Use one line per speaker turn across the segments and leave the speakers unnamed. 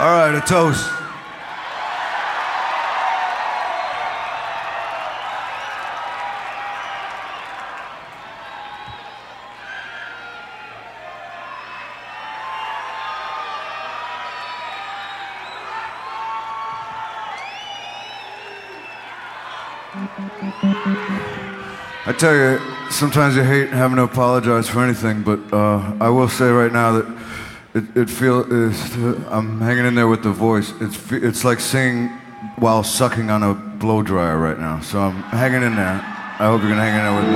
All right, a toast. I tell you, sometimes you hate having to apologize for anything, but I will say right now that I'm hanging in there with the voice. It's like singing while sucking on a blow dryer right now. So I'm hanging in there. I hope you're gonna hang in there with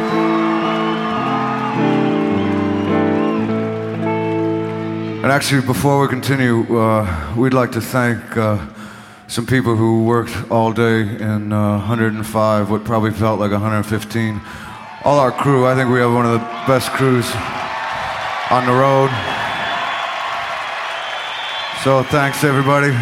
me. And actually, before we continue, we'd like to thank some people who worked all day in 105, what probably felt like 115. All our crew. I think we have one of the best crews on the road. So thanks, everybody.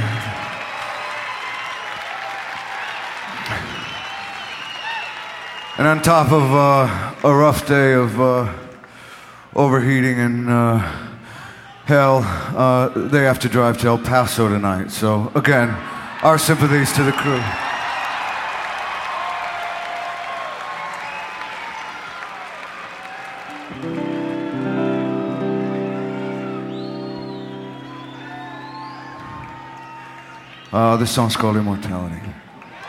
And on top of a rough day of overheating and hell, they have to drive to El Paso tonight. So again, our sympathies to the crew. This song's called Immortality.